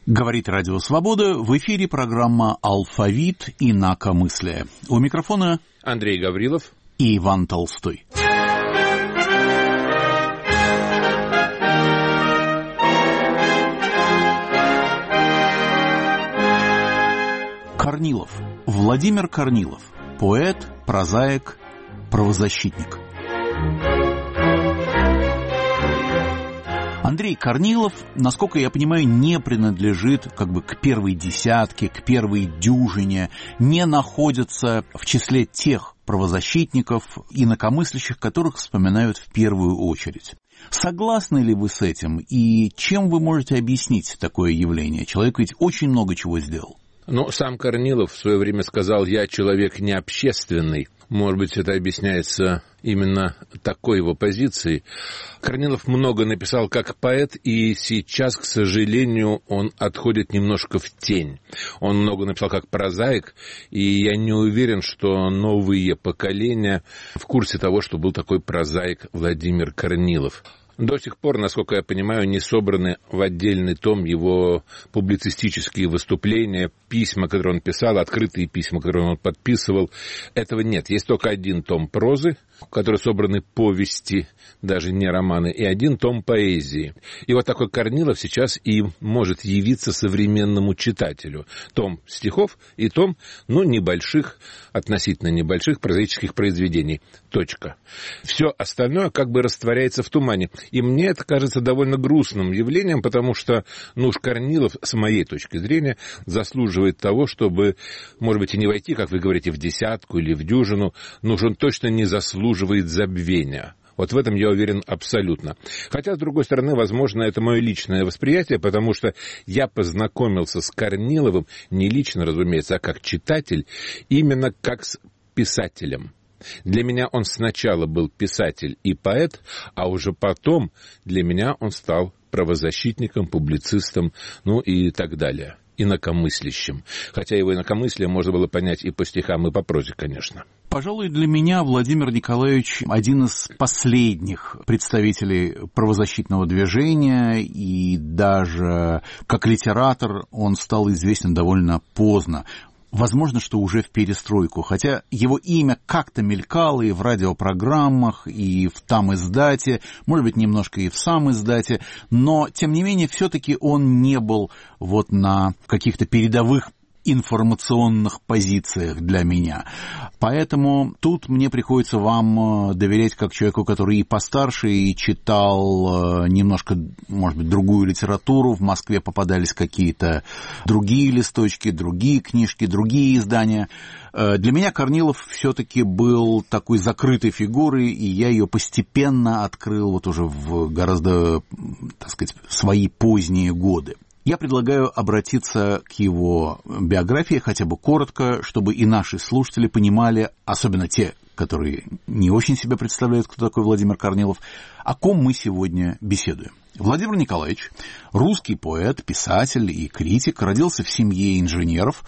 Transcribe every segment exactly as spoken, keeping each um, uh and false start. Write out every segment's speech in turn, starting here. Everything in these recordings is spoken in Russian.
Говорит Радио Свобода, в эфире программа «Алфавит. Инакомыслие». У микрофона Андрей Гаврилов и Иван Толстой. Корнилов. Владимир Корнилов. Поэт, прозаик, правозащитник. Андрей Корнилов, насколько я понимаю, не принадлежит как бы к первой десятке, к первой дюжине, не находится в числе тех правозащитников, инакомыслящих, которых вспоминают в первую очередь. Согласны ли вы с этим и чем вы можете объяснить такое явление? Человек ведь очень много чего сделал. Ну, сам Корнилов в свое время сказал: «Я человек не общественный». Может быть, это объясняется именно такой его позицией. Корнилов много написал как поэт, и сейчас, к сожалению, он отходит немножко в тень. Он много написал как прозаик, и я не уверен, что новые поколения в курсе того, что был такой прозаик Владимир Корнилов. До сих пор, насколько я понимаю, не собраны в отдельный том его публицистические выступления, письма, которые он писал, открытые письма, которые он подписывал. Этого нет. Есть только один том прозы, в которой собраны повести, даже не романы, и один том поэзии. И вот такой Корнилов сейчас и может явиться современному читателю. Том стихов и том, ну, небольших, относительно небольших прозаических произведений. Точка. Все остальное как бы растворяется в тумане. И мне это кажется довольно грустным явлением, потому что, ну уж Корнилов, с моей точки зрения, заслуживает того, чтобы, может быть, и не войти, как вы говорите, в десятку или в дюжину, но уж он точно не заслуживает забвения. Вот в этом я уверен абсолютно. Хотя, с другой стороны, возможно, это мое личное восприятие, потому что я познакомился с Корниловым, не лично, разумеется, а как читатель, именно как с писателем. Для меня он сначала был писатель и поэт, а уже потом для меня он стал правозащитником, публицистом, ну и так далее, инакомыслящим. Хотя его инакомыслие можно было понять и по стихам, и по прозе, конечно. Пожалуй, для меня Владимир Николаевич один из последних представителей правозащитного движения, и даже как литератор он стал известен довольно поздно. Возможно, что уже в перестройку, хотя его имя как-то мелькало и в радиопрограммах, и в там издате, может быть, немножко и в сам издате, но, тем не менее, все-таки он не был вот на каких-то передовых информационных позициях для меня. Поэтому тут мне приходится вам доверять как человеку, который и постарше, и читал немножко, может быть, другую литературу. В Москве попадались какие-то другие листочки, другие книжки, другие издания. Для меня Корнилов все-таки был такой закрытой фигурой, и я ее постепенно открыл вот уже в гораздо, так сказать, свои поздние годы. Я предлагаю обратиться к его биографии хотя бы коротко, чтобы и наши слушатели понимали, особенно те, которые не очень себе представляют, кто такой Владимир Корнилов, о ком мы сегодня беседуем. Владимир Николаевич, русский поэт, писатель и критик, родился в семье инженеров.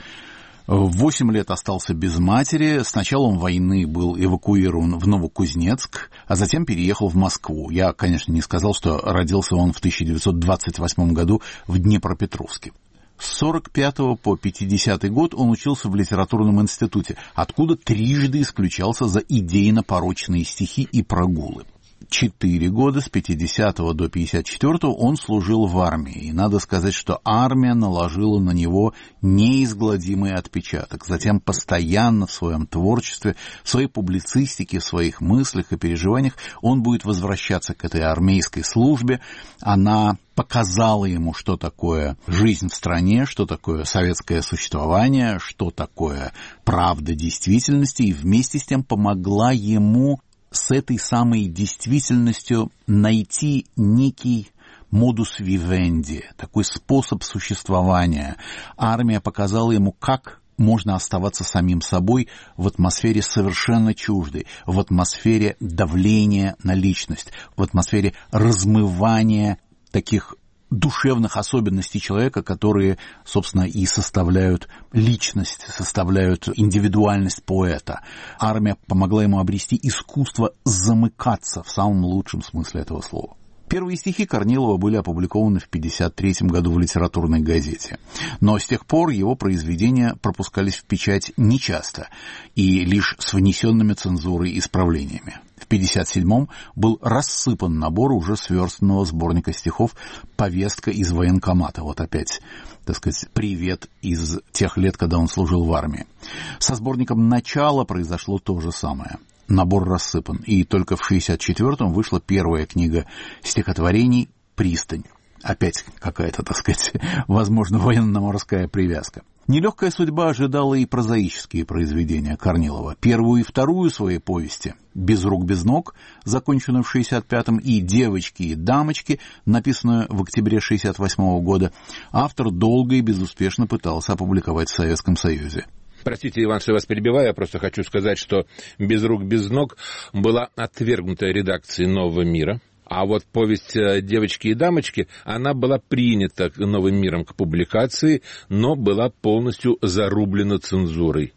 В восемь лет остался без матери. С началом войны был эвакуирован в Новокузнецк, а затем переехал в Москву. Я, конечно, не сказал, что родился он в тысяча девятьсот двадцать восьмом году в Днепропетровске. С сорок пятого по пятидесятый год он учился в литературном институте, откуда трижды исключался за идейно-порочные стихи и прогулы. Четыре года, с пятидесятого до пятьдесят четвёртого, он служил в армии. И надо сказать, что армия наложила на него неизгладимый отпечаток. Затем постоянно в своем творчестве, в своей публицистике, в своих мыслях и переживаниях он будет возвращаться к этой армейской службе. Она показала ему, что такое жизнь в стране, что такое советское существование, что такое правда действительности, и вместе с тем помогла ему с этой самой действительностью найти некий модус вивенди, такой способ существования. Армия показала ему, как можно оставаться самим собой в атмосфере совершенно чуждой, в атмосфере давления на личность, в атмосфере размывания таких душевных особенностей человека, которые, собственно, и составляют личность, составляют индивидуальность поэта. Армия помогла ему обрести искусство замыкаться в самом лучшем смысле этого слова. Первые стихи Корнилова были опубликованы в пятьдесят третьем году в литературной газете, но с тех пор его произведения пропускались в печать нечасто и лишь с внесенными цензурой исправлениями. В пятьдесят седьмом был рассыпан набор уже сверстанного сборника стихов «Повестка из военкомата». Вот опять, так сказать, привет из тех лет, когда он служил в армии. Со сборником «Начало» произошло то же самое. Набор рассыпан, и только в шестьдесят четвёртом вышла первая книга стихотворений «Пристань». Опять какая-то, так сказать, возможно, военно-морская привязка. Нелегкая судьба ожидала и прозаические произведения Корнилова. Первую и вторую своей повести «Без рук, без ног», законченную в шестьдесят пятом, и «Девочки и дамочки», написанную в октябре шестьдесят восьмого года, автор долго и безуспешно пытался опубликовать в Советском Союзе. Простите, Иван, что я вас перебиваю, я просто хочу сказать, что «Без рук, без ног» была отвергнута редакцией «Нового мира». А вот повесть «Девочки и дамочки», она была принята «Новым миром» к публикации, но была полностью зарублена цензурой.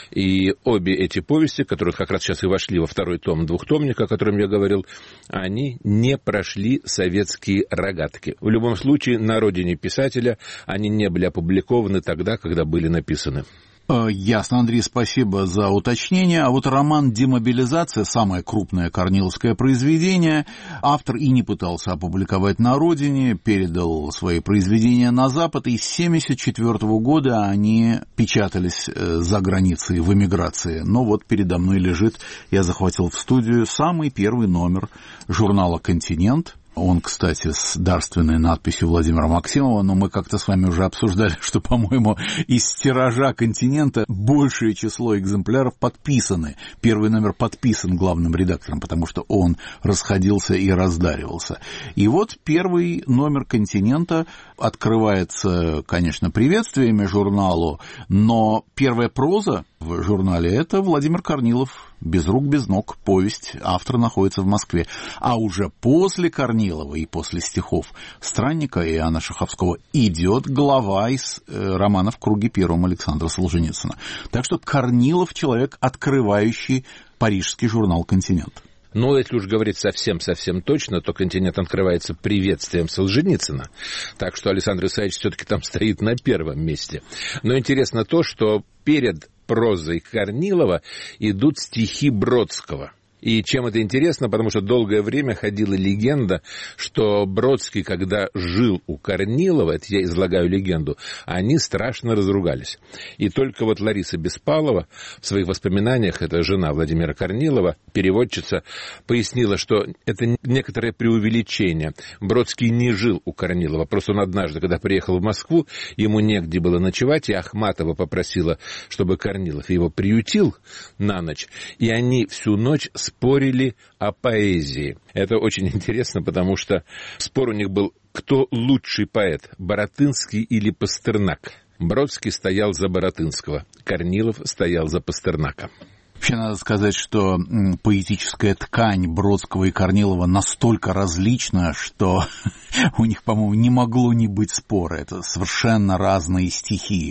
И обе эти повести, которые как раз сейчас и вошли во второй том двухтомника, о котором я говорил, они не прошли советские рогатки. В любом случае, на родине писателя они не были опубликованы тогда, когда были написаны. Ясно, Андрей, спасибо за уточнение. А вот роман «Демобилизация», самое крупное корниловское произведение, автор и не пытался опубликовать на родине, передал свои произведения на Запад, и с семьдесят четвёртого года они печатались за границей в эмиграции. Но вот передо мной лежит, я захватил в студию, самый первый номер журнала «Континент». Он, кстати, с дарственной надписью Владимира Максимова, но мы как-то с вами уже обсуждали, что, по-моему, из тиража «Континента» большее число экземпляров подписаны. Первый номер подписан главным редактором, потому что он расходился и раздаривался. И вот первый номер «Континента» открывается, конечно, приветствиями журналу, но первая проза в журнале — это Владимир Корнилов, «Без рук, без ног», повесть, автор находится в Москве. А уже после Корнилова и после стихов Странника и Иоанна Шаховского идет глава из э, романа «В круге первом» Александра Солженицына. Так что Корнилов — человек, открывающий парижский журнал «Континент». Ну, если уж говорить совсем-совсем точно, то «Континент» открывается приветствием Солженицына. Так что Александр Исаевич все-таки там стоит на первом месте. Но интересно то, что перед прозой Корнилова идут стихи Бродского. И чем это интересно, потому что долгое время ходила легенда, что Бродский, когда жил у Корнилова, это я излагаю легенду, они страшно разругались. И только вот Лариса Беспалова в своих воспоминаниях, это жена Владимира Корнилова, переводчица, пояснила, что это некоторое преувеличение. Бродский не жил у Корнилова, просто он однажды, когда приехал в Москву, ему негде было ночевать, и Ахматова попросила, чтобы Корнилов его приютил на ночь, и они всю ночь спорили о поэзии. Это очень интересно, потому что спор у них был, кто лучший поэт, Баратынский или Пастернак. Бродский стоял за Баратынского, Корнилов стоял за Пастернака. Вообще надо сказать, что поэтическая ткань Бродского и Корнилова настолько различна, что у них, по-моему, не могло не быть спора. Это совершенно разные стихии.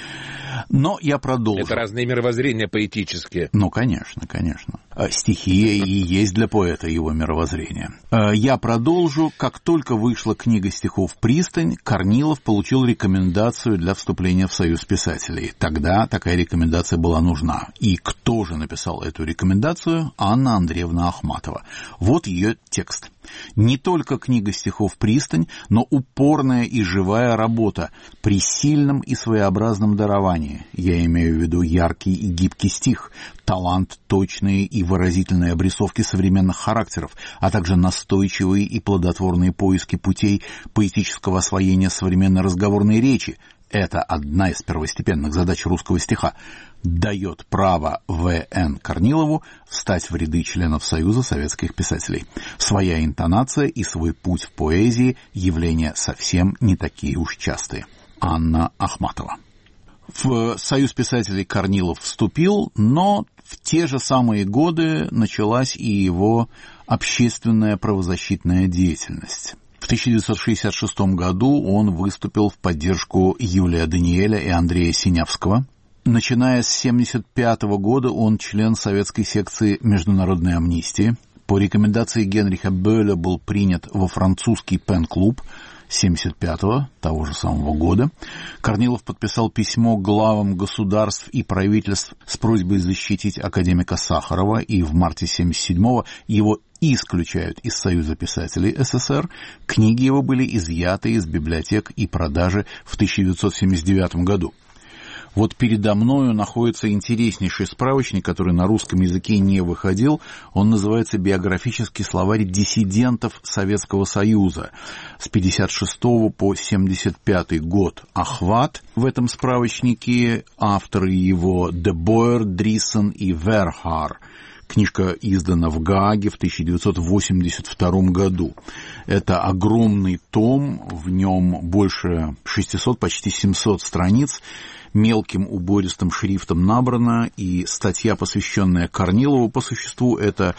Но я продолжу. Это разные мировоззрения поэтические. Ну, конечно, конечно. Стихия и есть для поэта его мировоззрение. Я продолжу. Как только вышла книга стихов «Пристань», Корнилов получил рекомендацию для вступления в Союз писателей. Тогда такая рекомендация была нужна. И кто же написал эту рекомендацию? Анна Андреевна Ахматова. Вот ее текст. Не только книга стихов «Пристань», но упорная и живая работа при сильном и своеобразном даровании. Я имею в виду яркий и гибкий стих, талант, точные и выразительные обрисовки современных характеров, а также настойчивые и плодотворные поиски путей поэтического освоения современной разговорной речи. Это одна из первостепенных задач русского стиха. Дает право В Н Корнилову встать в ряды членов Союза советских писателей. Своя интонация и свой путь в поэзии – явления совсем не такие уж частые. Анна Ахматова. В Союз писателей Корнилов вступил, но в те же самые годы началась и его общественная правозащитная деятельность. В тысяча девятьсот шестьдесят шестом году он выступил в поддержку Юлия Даниэля и Андрея Синявского. Начиная с тысяча девятьсот семьдесят пятого года он член советской секции Международной амнистии. По рекомендации Генриха Бöhler был принят во французский пен-клуб семьдесят пятого, того же самого года. Корнилов подписал письмо главам государств и правительств с просьбой защитить академика Сахарова, и в марте семьдесят седьмого его исключают из Союза писателей СССР. Книги его были изъяты из библиотек и продажи в тысяча девятьсот семьдесят девятом году. Вот передо мною находится интереснейший справочник, который на русском языке не выходил. Он называется «Биографический словарь диссидентов Советского Союза» с пятьдесят шестого по семьдесят пятый год. Охват в этом справочнике. Авторы его де Бойер, Дриссен и Верхар. Книжка издана в Гааге в тысяча девятьсот восемьдесят втором году. Это огромный том, в нем больше шестисот, почти семьсот страниц, мелким убористым шрифтом набрано, и статья, посвященная Корнилову по существу, это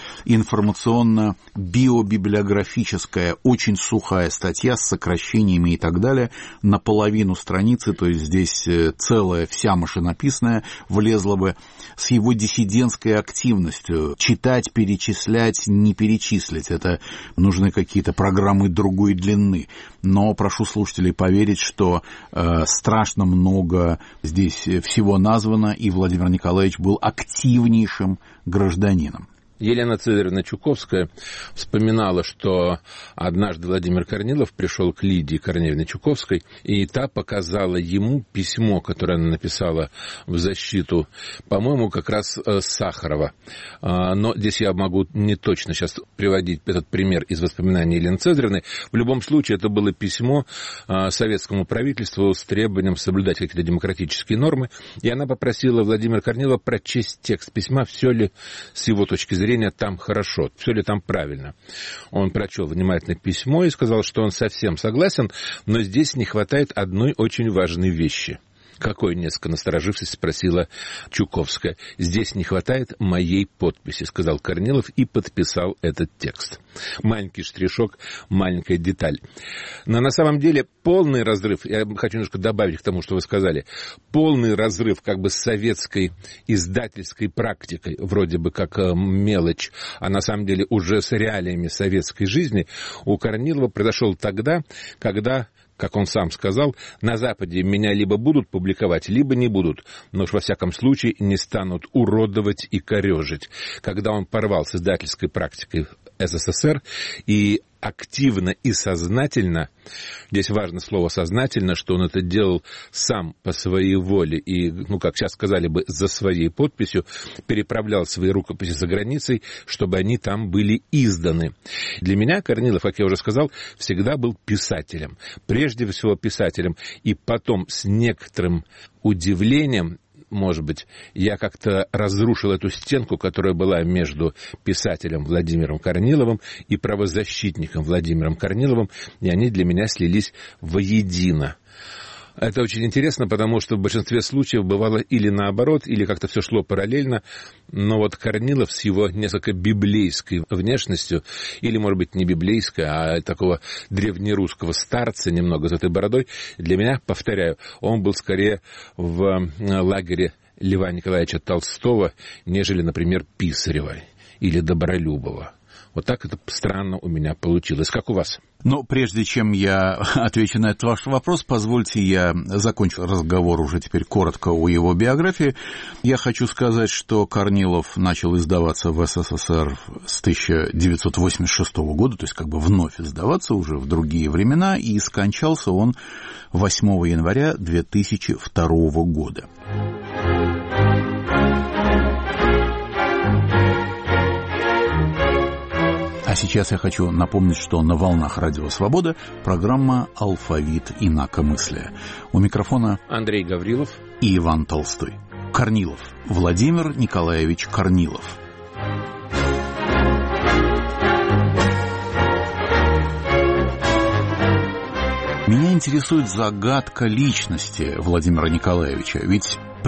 информационно-биобиблиографическая, очень сухая статья с сокращениями и так далее, наполовину страницы, то есть здесь целая вся машинописная влезла бы, с его диссидентской активностью. Читать, перечислять, не перечислить, это нужны какие-то программы другой длины. Но прошу слушателей поверить, что э, страшно много здесь всего названо, и Владимир Николаевич был активнейшим гражданином. Елена Цезаревна Чуковская вспоминала, что однажды Владимир Корнилов пришел к Лидии Корнеевне Чуковской, и та показала ему письмо, которое она написала в защиту, по-моему, как раз Сахарова. Но здесь я могу не точно сейчас приводить этот пример из воспоминаний Елены Цезаревны. В любом случае, это было письмо советскому правительству с требованием соблюдать какие-то демократические нормы, и она попросила Владимира Корнилова прочесть текст письма, все ли с его точки зрения там хорошо, все ли там правильно. Он прочел внимательно письмо и сказал, что он совсем согласен, но здесь не хватает одной очень важной вещи. Какой, несколько насторожившись, спросила Чуковская. «Здесь не хватает моей подписи», — сказал Корнилов и подписал этот текст. Маленький штришок, маленькая деталь. Но на самом деле полный разрыв, я хочу немножко добавить к тому, что вы сказали, полный разрыв как бы с советской издательской практикой, вроде бы как мелочь, а на самом деле уже с реалиями советской жизни, у Корнилова произошел тогда, когда, как он сам сказал, на Западе меня либо будут публиковать, либо не будут, но уж во всяком случае не станут уродовать и корежить. Когда он порвал с издательской практикой СССР и активно и сознательно, здесь важно слово «сознательно», что он это делал сам по своей воле и, ну, как сейчас сказали бы, за своей подписью, переправлял свои рукописи за границей, чтобы они там были изданы. Для меня Корнилов, как я уже сказал, всегда был писателем, прежде всего писателем, и потом с некоторым удивлением, может быть, я как-то разрушил эту стенку, которая была между писателем Владимиром Корниловым и правозащитником Владимиром Корниловым, и они для меня слились воедино. Это очень интересно, потому что в большинстве случаев бывало или наоборот, или как-то все шло параллельно, но вот Корнилов с его несколько библейской внешностью, или, может быть, не библейской, а такого древнерусского старца, немного с этой бородой, для меня, повторяю, он был скорее в лагере Льва Николаевича Толстого, нежели, например, Писарева или Добролюбова. Вот так это странно у меня получилось. Как у вас? Но прежде чем я отвечу на этот ваш вопрос, позвольте я закончу разговор уже теперь коротко о его биографии. Я хочу сказать, что Корнилов начал издаваться в СССР с тысяча девятьсот восемьдесят шестого года, то есть как бы вновь издаваться уже в другие времена, и скончался он восьмого января две тысячи второго года. А сейчас я хочу напомнить, что на волнах Радио Свобода программа «Алфавит инакомыслия». У микрофона Андрей Гаврилов и Иван Толстой. Корнилов. Владимир Николаевич Корнилов. Меня интересует загадка личности Владимира Николаевича, ведь при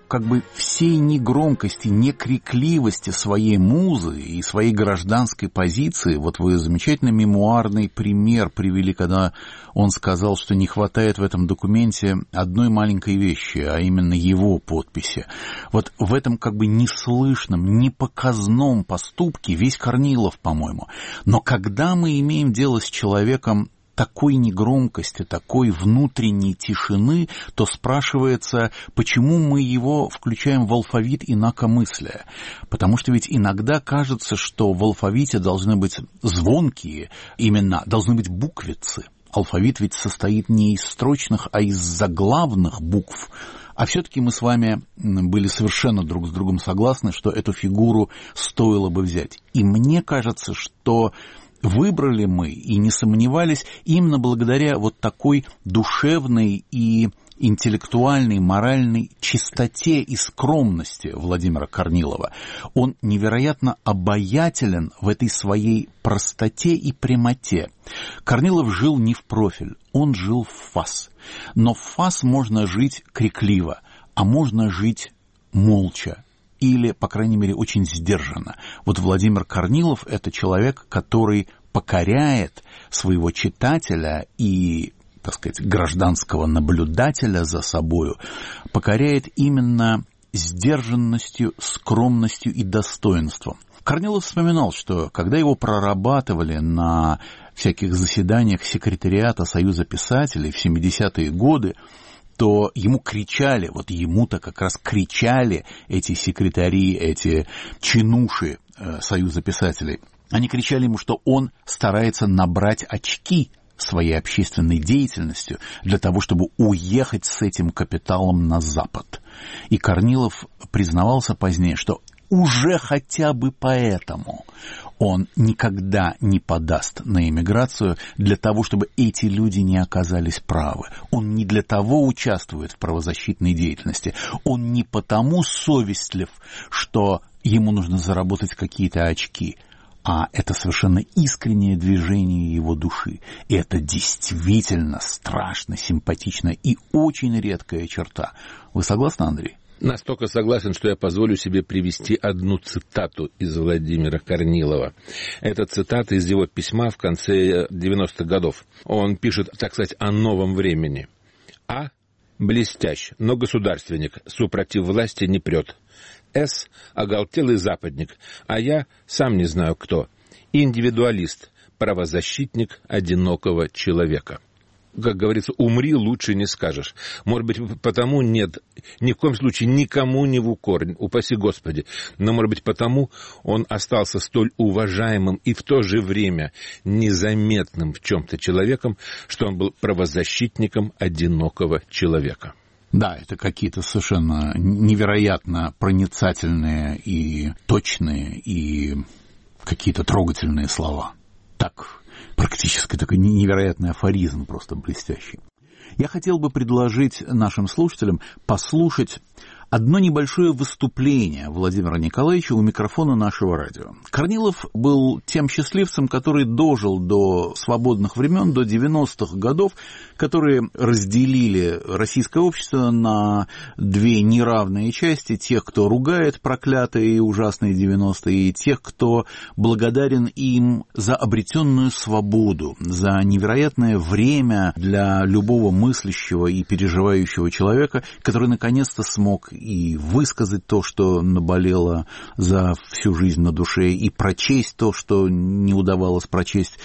как бы всей негромкости, некрикливости своей музы и своей гражданской позиции, вот вы замечательный мемуарный пример привели, когда он сказал, что не хватает в этом документе одной маленькой вещи, а именно его подписи. Вот в этом как бы неслышном, непоказном поступке весь Корнилов, по-моему. Но когда мы имеем дело с человеком такой негромкости, такой внутренней тишины, то спрашивается, почему мы его включаем в алфавит инакомыслия. Потому что ведь иногда кажется, что в алфавите должны быть звонкие имена, должны быть буквицы. Алфавит ведь состоит не из строчных, а из заглавных букв. А все-таки мы с вами были совершенно друг с другом согласны, что эту фигуру стоило бы взять. И мне кажется, что выбрали мы и не сомневались именно благодаря вот такой душевной и интеллектуальной, моральной чистоте и скромности Владимира Корнилова. Он невероятно обаятелен в этой своей простоте и прямоте. Корнилов жил не в профиль, он жил в фас. Но в фас можно жить крикливо, а можно жить молча. Или, по крайней мере, очень сдержанно. Вот Владимир Корнилов – это человек, который покоряет своего читателя и, так сказать, гражданского наблюдателя за собою, покоряет именно сдержанностью, скромностью и достоинством. Корнилов вспоминал, что когда его прорабатывали на всяких заседаниях секретариата Союза писателей в семидесятые годы, то ему кричали, вот ему-то как раз кричали эти секретари, эти чинуши э, Союза писателей. Они кричали ему, что он старается набрать очки своей общественной деятельностью для того, чтобы уехать с этим капиталом на Запад. И Корнилов признавался позднее, что уже хотя бы поэтому он никогда не подаст на эмиграцию для того, чтобы эти люди не оказались правы. Он не для того участвует в правозащитной деятельности. Он не потому совестлив, что ему нужно заработать какие-то очки, а это совершенно искреннее движение его души. И это действительно страшно, симпатично и очень редкая черта. Вы согласны, Андрей? Настолько согласен, что я позволю себе привести одну цитату из Владимира Корнилова. Это цитата из его письма в конце девяностых годов. Он пишет, так сказать, о новом времени. А. Блестящ, но государственник, супротив власти не прет. С. Оголтелый западник, а я сам не знаю кто. Индивидуалист, правозащитник одинокого человека. Как говорится, умри, лучше не скажешь. Может быть, потому нет, ни в коем случае никому не в укор, упаси Господи. Но, может быть, потому он остался столь уважаемым и в то же время незаметным в чем-то человеком, что он был правозащитником одинокого человека. Да, это какие-то совершенно невероятно проницательные и точные, и какие-то трогательные слова. Так, практически такой невероятный афоризм, просто блестящий. Я хотел бы предложить нашим слушателям послушать одно небольшое выступление Владимира Николаевича у микрофона нашего радио. Корнилов был тем счастливцем, который дожил до свободных времен, до девяностых годов, которые разделили российское общество на две неравные части: тех, кто ругает проклятые и ужасные девяностые, и тех, кто благодарен им за обретенную свободу, за невероятное время для любого мыслящего и переживающего человека, который наконец-то смог и высказать то, что наболело за всю жизнь на душе, и прочесть то, что не удавалось прочесть,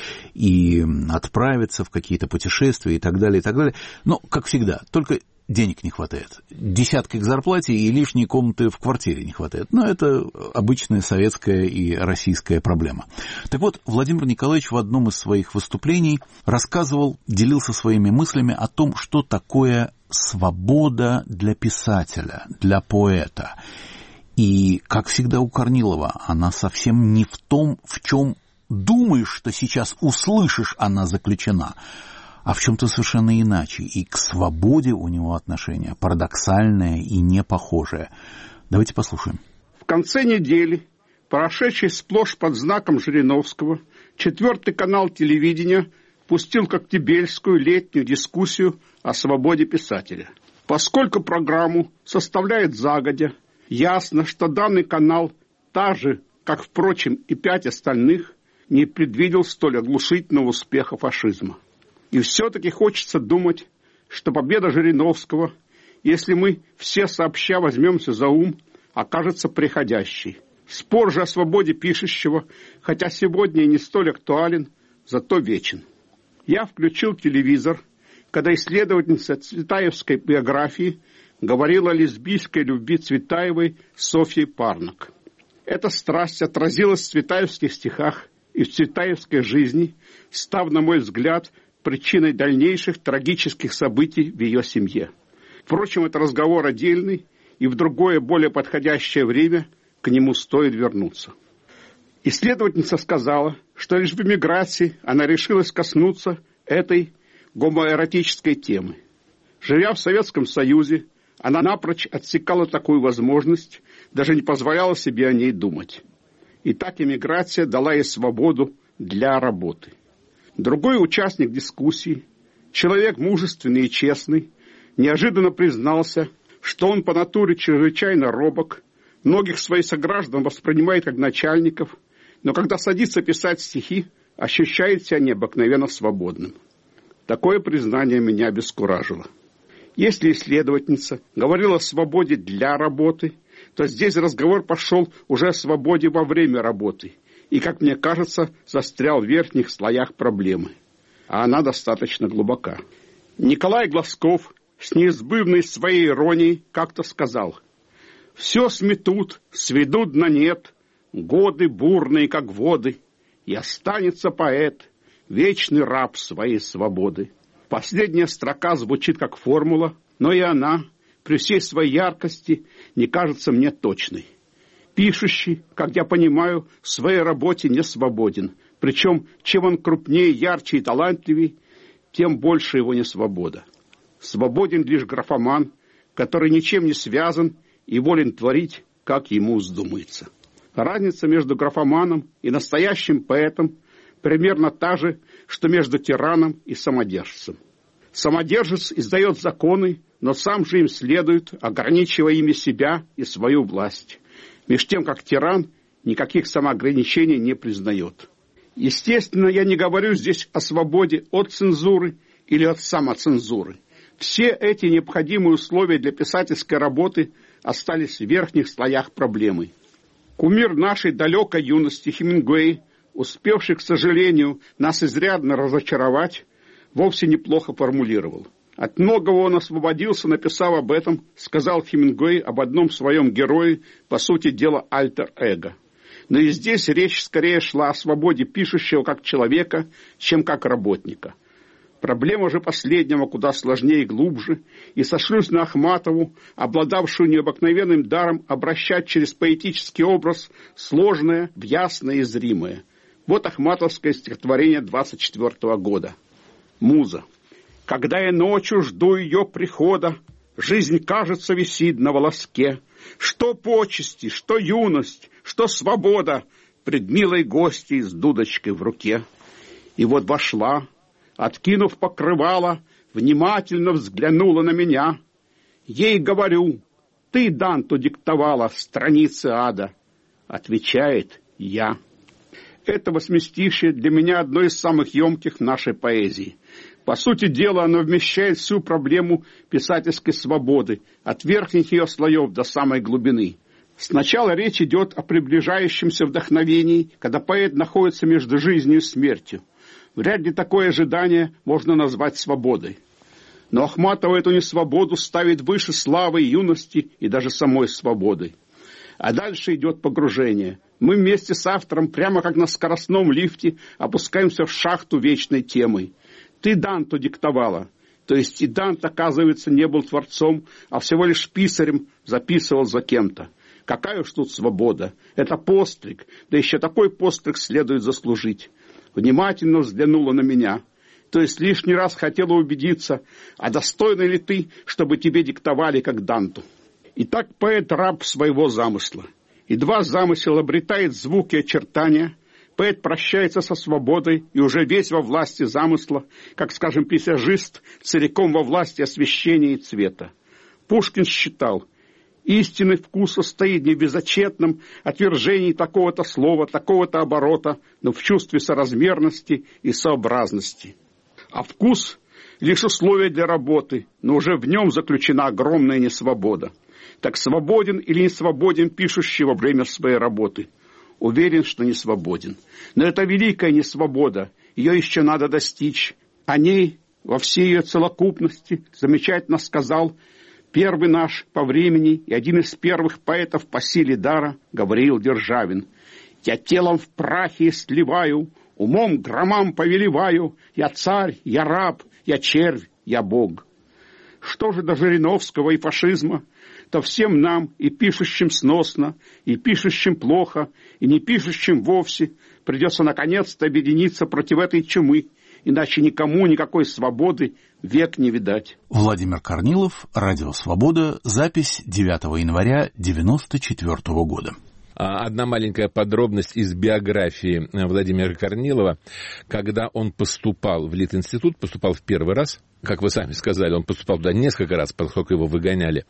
и отправиться в какие-то путешествия и так далее, и так далее. Но, как всегда, только денег не хватает. Десятки к зарплате и лишней комнаты в квартире не хватает. Но это обычная советская и российская проблема. Так вот, Владимир Николаевич в одном из своих выступлений рассказывал, делился своими мыслями о том, что такое свобода для писателя, для поэта. И, как всегда у Корнилова, она совсем не в том, в чем думаешь, что сейчас услышишь, она заключена, а в чем-то совершенно иначе. И к свободе у него отношение парадоксальное и непохожее. Давайте послушаем. В конце недели, прошедший сплошь под знаком Жириновского, четвертый канал телевидения пустил коктебельскую летнюю дискуссию о свободе писателя. Поскольку программу составляет загодя, ясно, что данный канал, так же, как, впрочем, и пять остальных, не предвидел столь оглушительного успеха фашизма. И все-таки хочется думать, что победа Жириновского, если мы все сообща возьмемся за ум, окажется приходящей. Спор же о свободе пишущего, хотя сегодня и не столь актуален, зато вечен. Я включил телевизор, когда исследовательница цветаевской биографии говорила о лесбийской любви Цветаевой Софьей Парнок. Эта страсть отразилась в цветаевских стихах и в цветаевской жизни, став, на мой взгляд, причиной дальнейших трагических событий в ее семье. Впрочем, это разговор отдельный, и в другое, более подходящее время к нему стоит вернуться. Исследовательница сказала, что лишь в эмиграции она решилась коснуться этой гомоэротической темы. Живя в Советском Союзе, она напрочь отсекала такую возможность, даже не позволяла себе о ней думать. И так эмиграция дала ей свободу для работы. Другой участник дискуссии, человек мужественный и честный, неожиданно признался, что он по натуре чрезвычайно робок, многих своих сограждан воспринимает как начальников, но когда садится писать стихи, ощущает себя необыкновенно свободным. Такое признание меня обескуражило. Если исследовательница говорила о свободе для работы, то здесь разговор пошел уже о свободе во время работы и, как мне кажется, застрял в верхних слоях проблемы. А она достаточно глубока. Николай Глазков с неизбывной своей иронией как-то сказал: «Все сметут, сведут на нет, годы бурные, как воды, и останется поэт, вечный раб своей свободы». Последняя строка звучит как формула, но и она, при всей своей яркости, не кажется мне точной. Пишущий, как я понимаю, в своей работе не свободен, причем чем он крупнее, ярче и талантливее, тем больше его несвобода. Свободен лишь графоман, который ничем не связан и волен творить, как ему вздумается. Разница между графоманом и настоящим поэтом примерно та же, что между тираном и самодержцем. Самодержец издает законы, но сам же им следует, ограничивая ими себя и свою власть, меж тем как тиран никаких самоограничений не признает. Естественно, я не говорю здесь о свободе от цензуры или от самоцензуры. Все эти необходимые условия для писательской работы остались в верхних слоях проблемы. Кумир нашей далекой юности Хемингуэй, успевший, к сожалению, нас изрядно разочаровать, вовсе неплохо формулировал. От многого он освободился, написав об этом, сказал Хемингуэй об одном своем герое, по сути дела, альтер-эго. Но и здесь речь скорее шла о свободе пишущего как человека, чем как работника. Проблема же последнего куда сложнее и глубже, и сошлюсь на Ахматову, обладавшую необыкновенным даром обращать через поэтический образ сложное в ясное и зримое. Вот ахматовское стихотворение двадцать четвёртого года. Муза. Когда я ночью жду ее прихода, жизнь, кажется, висит на волоске. Что почести, что юность, что свобода пред милой гостьей с дудочкой в руке. И вот вошла, откинув покрывало, внимательно взглянула на меня. Ей говорю: ты, Данту, диктовала страницы ада. Отвечает: я. Это восьмистишье для меня одно из самых емких в нашей поэзии. По сути дела, оно вмещает всю проблему писательской свободы, от верхних ее слоев до самой глубины. Сначала речь идет о приближающемся вдохновении, когда поэт находится между жизнью и смертью. Вряд ли такое ожидание можно назвать свободой. Но Ахматова эту несвободу ставит выше славы, юности и даже самой свободы. А дальше идет погружение. Мы вместе с автором, прямо как на скоростном лифте, опускаемся в шахту вечной темы. Ты Данту диктовала. То есть и Дант, оказывается, не был творцом, а всего лишь писарем, записывал за кем-то. Какая уж тут свобода. Это постриг, да еще такой постриг следует заслужить. Внимательно взглянула на меня. То есть лишний раз хотела убедиться, а достойна ли ты, чтобы тебе диктовали, как Данту. Итак, поэт раб своего замысла. Едва замысел обретает звуки и очертания, поэт прощается со свободой и уже весь во власти замысла, как, скажем, пейзажист, целиком во власти освещения и цвета. Пушкин считал: истинный вкус состоит не в безотчетном отвержении такого-то слова, такого-то оборота, но в чувстве соразмерности и сообразности. А вкус — лишь условие для работы, но уже в нем заключена огромная несвобода. Так свободен или не свободен пишущий во время своей работы? Уверен, что не свободен. Но это великая несвобода, ее еще надо достичь. О ней во всей ее целокупности замечательно сказал первый наш по времени и один из первых поэтов по силе дара Гавриил Державин. «Я телом в прахе сливаю, умом громам повелеваю, я царь, я раб, я червь, я бог». Что же до Жириновского и фашизма? То всем нам, и пишущим сносно, и пишущим плохо, и не пишущим вовсе, придется наконец-то объединиться против этой чумы, иначе никому никакой свободы век не видать. Владимир Корнилов, Радио Свобода, запись девятого января девяносто четвёртого года. Одна маленькая подробность из биографии Владимира Корнилова. Когда он поступал в Литинститут, поступал в первый раз, как вы сами сказали, он поступал туда несколько раз, поскольку его выгоняли,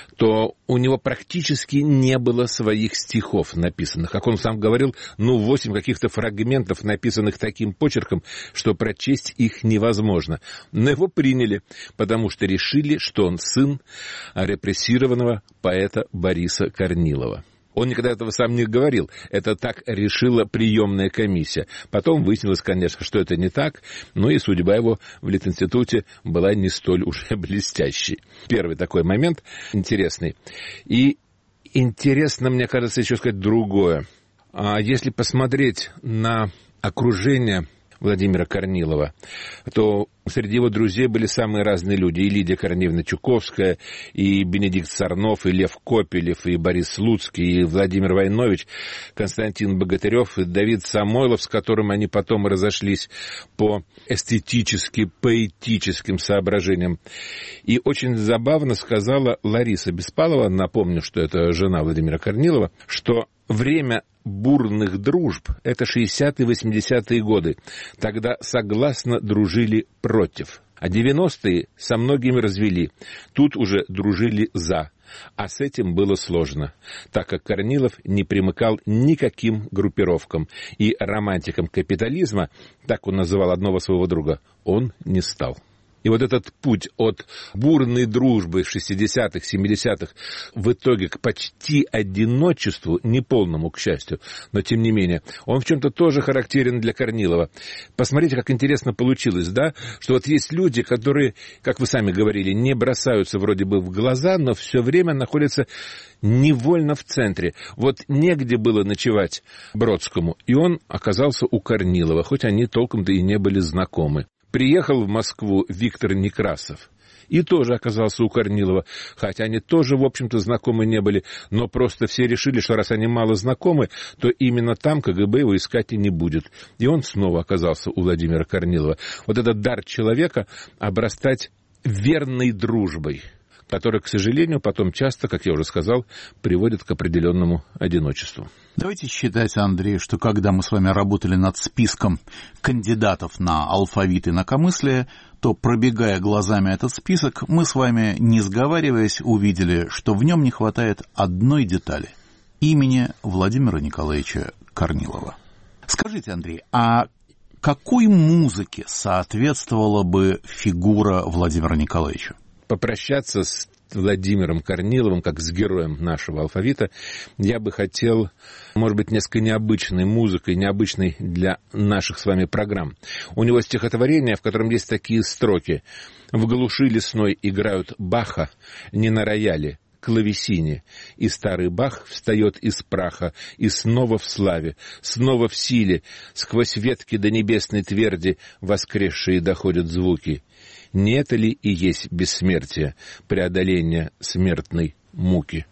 то у него практически не было своих стихов написанных. Как он сам говорил, ну, восемь каких-то фрагментов, написанных таким почерком, что прочесть их невозможно. Но его приняли, потому что решили, что он сын репрессированного поэта Бориса Корнилова. Он никогда этого сам не говорил. Это так решила приемная комиссия. Потом выяснилось, конечно, что это не так. Ну и судьба его в Литинституте была не столь уж блестящей. Первый такой момент интересный. И интересно, мне кажется, еще сказать другое. А если посмотреть на окружение Владимира Корнилова, то среди его друзей были самые разные люди. И Лидия Корнеевна Чуковская, и Бенедикт Сорнов, и Лев Копелев, и Борис Слуцкий, и Владимир Войнович, Константин Богатырев, и Давид Самойлов, с которым они потом разошлись по эстетически, поэтическим соображениям. И очень забавно сказала Лариса Беспалова, напомню, что это жена Владимира Корнилова, что время бурных дружб — это шестидесятые, восьмидесятые годы. Тогда согласно дружили против. А девяностые со многими развели. Тут уже дружили за. А с этим было сложно, так как Корнилов не примыкал никаким группировкам. И романтиком капитализма, так он называл одного своего друга, он не стал. И вот этот путь от бурной дружбы в шестидесятых, семидесятых в итоге к почти одиночеству, неполному, к счастью, но тем не менее, он в чем-то тоже характерен для Корнилова. Посмотрите, как интересно получилось, да, что вот есть люди, которые, как вы сами говорили, не бросаются вроде бы в глаза, но все время находятся невольно в центре. Вот негде было ночевать Бродскому, и он оказался у Корнилова, хоть они толком-то и не были знакомы. Приехал в Москву Виктор Некрасов и тоже оказался у Корнилова, хотя они тоже, в общем-то, знакомы не были, но просто все решили, что раз они мало знакомы, то именно там КГБ его искать и не будет. И он снова оказался у Владимира Корнилова. Вот этот дар человека обрастать верной дружбой, которая, к сожалению, потом часто, как я уже сказал, приводит к определенному одиночеству. Давайте считать, Андрей, что когда мы с вами работали над списком кандидатов на алфавит инакомыслия, то, пробегая глазами этот список, мы с вами, не сговариваясь, увидели, что в нем не хватает одной детали — имени Владимира Николаевича Корнилова. Скажите, Андрей, а какой музыке соответствовала бы фигура Владимира Николаевича? Попрощаться с Владимиром Корниловым, как с героем нашего алфавита, я бы хотел, может быть, несколько необычной музыкой, необычной для наших с вами программ. У него стихотворение, в котором есть такие строки: «В глуши лесной играют Баха, не на рояле, клавесине, и старый Бах встает из праха, и снова в славе, снова в силе, сквозь ветки до небесной тверди воскресшие доходят звуки. Не это ли и есть бессмертие, преодоление смертной муки?»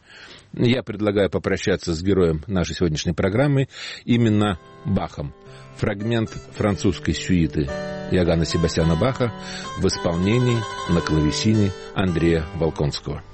Я предлагаю попрощаться с героем нашей сегодняшней программы именно Бахом. Фрагмент французской сюиты Иоганна Себастьяна Баха в исполнении на клавесине Андрея Волконского.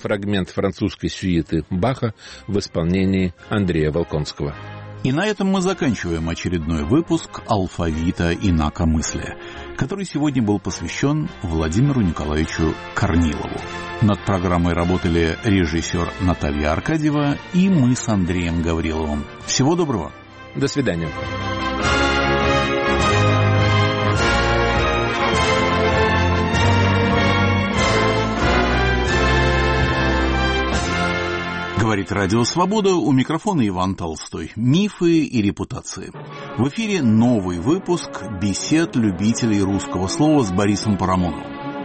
фрагмент французской сюиты Баха в исполнении Андрея Волконского. И на этом мы заканчиваем очередной выпуск «Алфавита инакомыслия», который сегодня был посвящен Владимиру Николаевичу Корнилову. Над программой работали режиссер Наталья Аркадьева и мы с Андреем Гавриловым. Всего доброго. До свидания. Говорит Радио Свобода, у микрофона Иван Толстой. Мифы и репутации. В эфире новый выпуск бесед любителей русского слова с Борисом Парамоновым.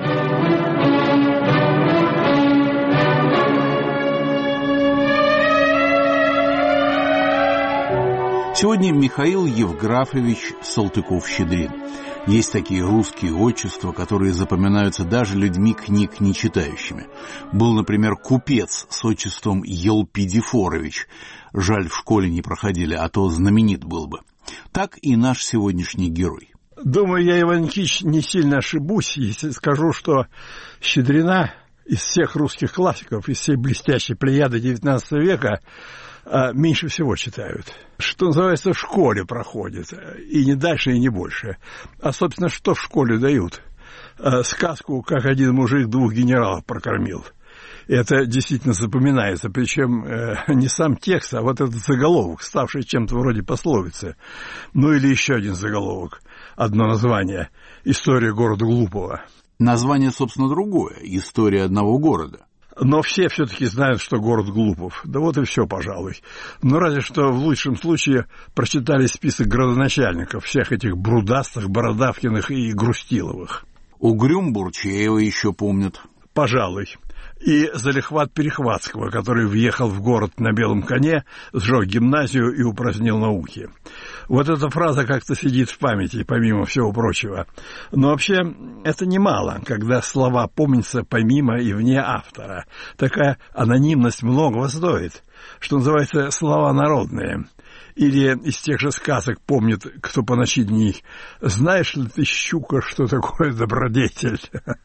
Сегодня Михаил Евграфович Салтыков-Щедрин. Есть такие русские отчества, которые запоминаются даже людьми книг не читающими. Был, например, купец с отчеством Елпидифорович. Жаль, в школе не проходили, а то знаменит был бы. Так и наш сегодняшний герой. Думаю, я, Иван Никитич, не сильно ошибусь, если скажу, что Щедрина из всех русских классиков, из всей блестящей плеяды девятнадцатого века, меньше всего читают. Что называется, в школе проходит. И не дальше, и не больше. А, собственно, что в школе дают? Сказку, как один мужик двух генералов прокормил. Это действительно запоминается. Причем не сам текст, а вот этот заголовок, ставший чем-то вроде пословицы. Ну или еще один заголовок. Одно название. «История города глупого». Название, собственно, другое. «История одного города». Но все все-таки знают, что город Глупов. Да вот и все, пожалуй. Но разве что в лучшем случае прочитали список градоначальников, всех этих Брудастых, Бородавкиных и Грустиловых. Угрюм Бурчеева еще помнят. Пожалуй. И Залихват Перехватского, который въехал в город на белом коне, сжег гимназию и упразднил науки. Вот эта фраза как-то сидит в памяти, помимо всего прочего. Но вообще это немало, когда слова помнятся помимо и вне автора. Такая анонимность многого стоит, что называется слова народные. Или из тех же сказок помнит, кто поначитней: «Знаешь ли ты, щука, что такое добродетель?»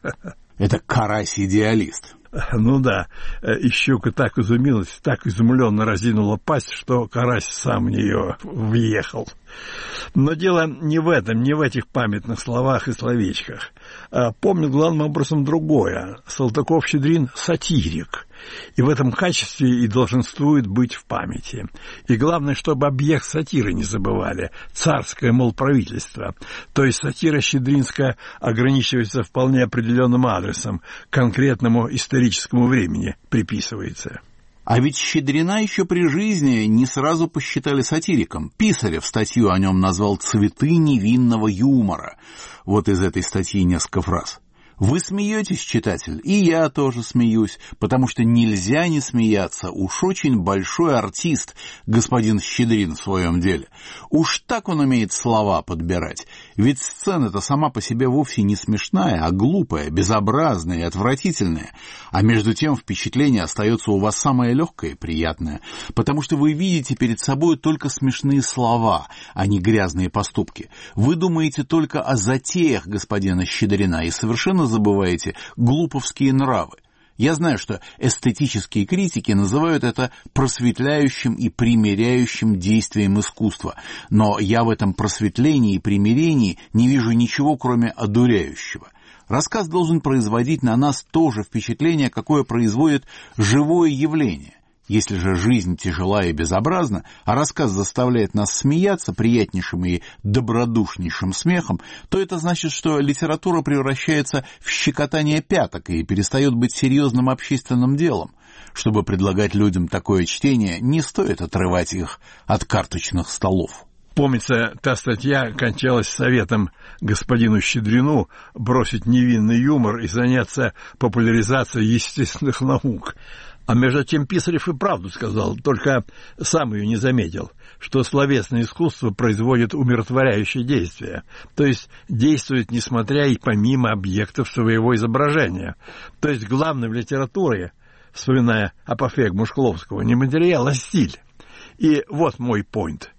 Это карась-идеалист. Ну да, и щука так изумилась, так изумленно разинула пасть, что карась сам в нее въехал. Но дело не в этом, не в этих памятных словах и словечках. Помню главным образом другое. Салтыков-Щедрин — сатирик. И в этом качестве и долженствует быть в памяти. И главное, чтобы объект сатиры не забывали. Царское, мол, правительство. То есть сатира щедринская ограничивается вполне определенным адресом, конкретному историческому времени приписывается. А ведь Щедрина еще при жизни не сразу посчитали сатириком. Писарев статью о нем назвал «Цветы невинного юмора». Вот из этой статьи несколько фраз. Вы смеетесь, читатель, и я тоже смеюсь, потому что нельзя не смеяться. Уж очень большой артист господин Щедрин в своем деле. Уж так он умеет слова подбирать. Ведь сцена-то сама по себе вовсе не смешная, а глупая, безобразная и отвратительная. А между тем впечатление остается у вас самое легкое и приятное, потому что вы видите перед собой только смешные слова, а не грязные поступки. Вы думаете только о затеях господина Щедрина и совершенно забываете глуповские нравы. Я знаю, что эстетические критики называют это просветляющим и примиряющим действием искусства, но я в этом просветлении и примирении не вижу ничего, кроме одуряющего. Рассказ должен производить на нас то же впечатление, какое производит живое явление. Если же жизнь тяжела и безобразна, а рассказ заставляет нас смеяться приятнейшим и добродушнейшим смехом, то это значит, что литература превращается в щекотание пяток и перестает быть серьезным общественным делом. Чтобы предлагать людям такое чтение, не стоит отрывать их от карточных столов. Помнится, та статья кончалась советом господину Щедрину бросить невинный юмор и заняться популяризацией естественных наук. А между тем Писарев и правду сказал, только сам ее не заметил, что словесное искусство производит умиротворяющее действие, то есть действует несмотря и помимо объектов своего изображения. То есть главное в литературе, вспоминая апофег Мушкловского, не материал, а стиль. И вот мой пойнт.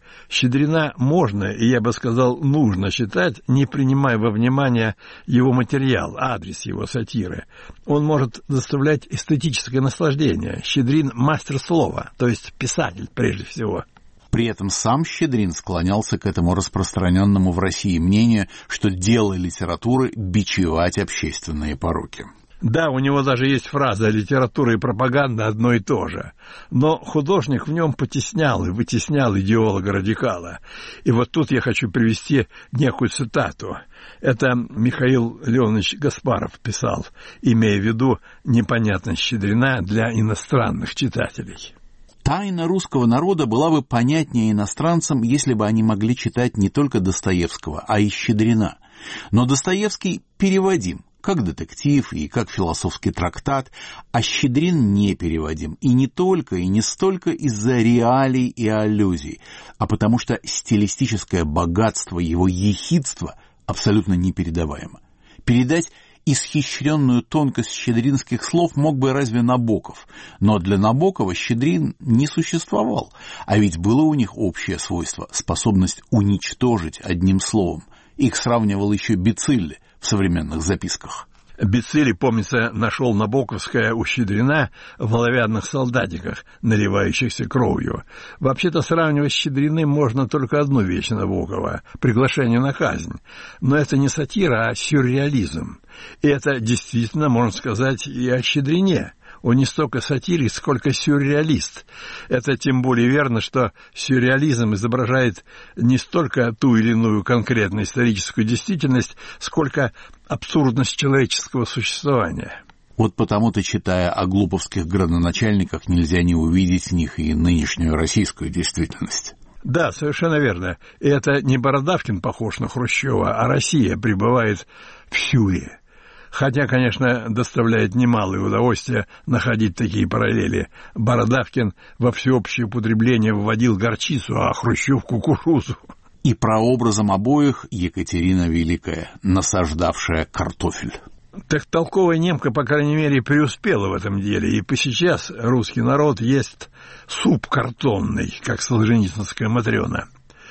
Щедрина можно, и я бы сказал, нужно читать, не принимая во внимание его материал, адрес его сатиры. Он может доставлять эстетическое наслаждение. Щедрин – мастер слова, то есть писатель прежде всего. При этом сам Щедрин склонялся к этому распространенному в России мнению, что дело литературы – бичевать общественные пороки. Да, у него даже есть фраза «литература и пропаганда одно и то же». Но художник в нем потеснял и вытеснял идеолога-радикала. И вот тут я хочу привести некую цитату. Это Михаил Леонович Гаспаров писал, имея в виду непонятность Щедрина для иностранных читателей. Тайна русского народа была бы понятнее иностранцам, если бы они могли читать не только Достоевского, а и Щедрина. Но Достоевский переводим, как детектив и как философский трактат, а Щедрин не переводим. И не только, и не столько из-за реалий и аллюзий, а потому что стилистическое богатство его ехидства абсолютно непередаваемо. Передать исхищренную тонкость щедринских слов мог бы разве Набоков, но для Набокова Щедрин не существовал, а ведь было у них общее свойство – способность уничтожить одним словом. Их сравнивал еще Бицилли в современных записках. Бицилли, помнится, нашел набоковское у Щедрина в оловянных солдатиках, наливающихся кровью. Вообще-то сравнивать с Щедриным можно только одну вещь Набокова – приглашение на казнь. Но это не сатира, а сюрреализм. И это действительно, можно сказать, и о Щедрине. Он не столько сатирик, сколько сюрреалист. Это тем более верно, что сюрреализм изображает не столько ту или иную конкретную историческую действительность, сколько абсурдность человеческого существования. Вот потому-то, читая о глуповских градоначальниках, нельзя не увидеть в них и нынешнюю российскую действительность. Да, совершенно верно. И это не Бородавкин похож на Хрущева, а Россия пребывает в фюре. Хотя, конечно, доставляет немалое удовольствие находить такие параллели. Бородавкин во всеобщее употребление вводил горчицу, а Хрущев — кукурузу. И прообразом обоих Екатерина Великая, насаждавшая картофель. Так толковая немка, по крайней мере, преуспела в этом деле. И посейчас русский народ ест суп картонный, как солженицынская Матрена.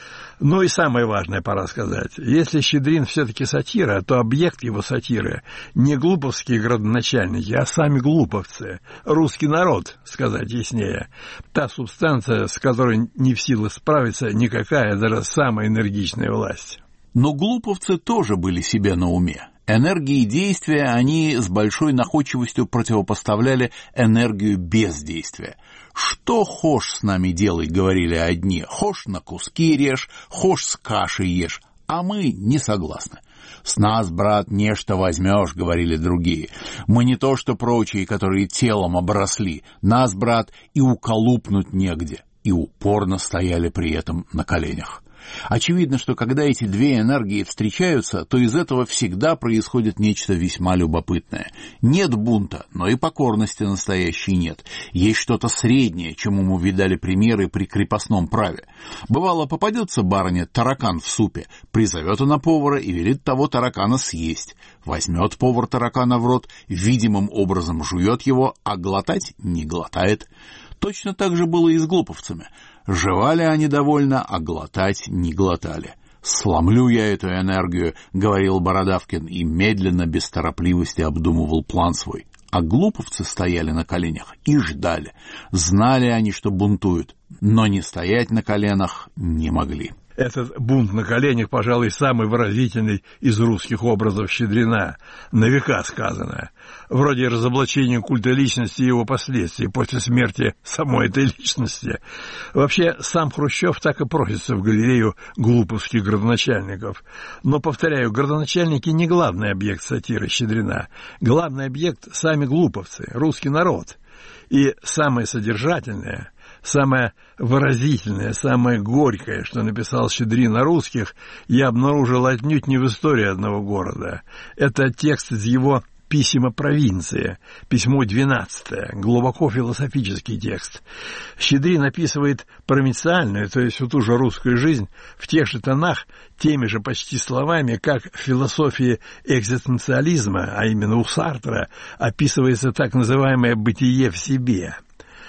Ну и самое важное пора сказать. Если Щедрин все-таки сатира, то объект его сатиры не глуповские градоначальники, а сами глуповцы. Русский народ, сказать яснее. Та субстанция, с которой не в силах справиться никакая, даже самая энергичная власть. Но глуповцы тоже были себе на уме. Энергии действия они с большой находчивостью противопоставляли энергию бездействия. «Что хошь с нами делай», — говорили одни, «хошь на куски режь, хошь с кашей ешь», а мы не согласны. «С нас, брат, нечто возьмешь», — говорили другие. «Мы не то что прочие, которые телом обросли. Нас, брат, и уколупнуть негде», и упорно стояли при этом на коленях. Очевидно, что когда эти две энергии встречаются, то из этого всегда происходит нечто весьма любопытное. Нет бунта, но и покорности настоящей нет. Есть что-то среднее, чему мы видали примеры при крепостном праве. Бывало, попадется барыне таракан в супе, призовет она повара и велит того таракана съесть. Возьмет повар таракана в рот, видимым образом жует его, а глотать не глотает. Точно так же было и с глуповцами. Жевали они довольно, а глотать не глотали. «Сломлю я эту энергию», — говорил Бородавкин, и медленно, без торопливости обдумывал план свой. А глуповцы стояли на коленях и ждали. Знали они, что бунтуют, но не стоять на коленах не могли. Этот бунт на коленях, пожалуй, самый выразительный из русских образов Щедрина, на века сказано. Вроде разоблачения культа личности и его последствий после смерти самой этой личности. Вообще, сам Хрущев так и просится в галерею глуповских градоначальников. Но, повторяю, градоначальники не главный объект сатиры Щедрина. Главный объект — сами глуповцы, русский народ. И самое содержательное, самое выразительное, самое горькое, что написал Щедрин о русских, я обнаружил отнюдь не в истории одного города. Это текст из его «Писем о провинции», письмо двенадцатое, глубоко философический текст. Щедрин описывает провинциальную, то есть всю ту же русскую жизнь, в тех же тонах, теми же почти словами, как в философии экзистенциализма, а именно у Сартра, описывается так называемое «бытие в себе».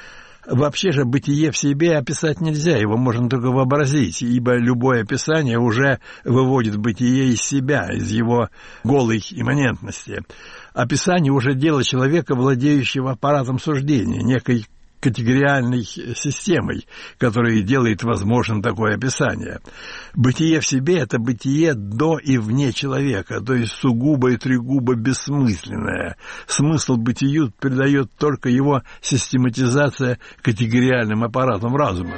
Вообще же бытие в себе описать нельзя, его можно только вообразить, ибо любое описание уже выводит бытие из себя, из его голой имманентности. Описание уже дело человека, владеющего аппаратом суждения, некой категориальной системой, которая делает возможным такое описание. Бытие в себе – это бытие до и вне человека, то есть сугубо и трегубо бессмысленное. Смысл бытию придает только его систематизация категориальным аппаратом разума.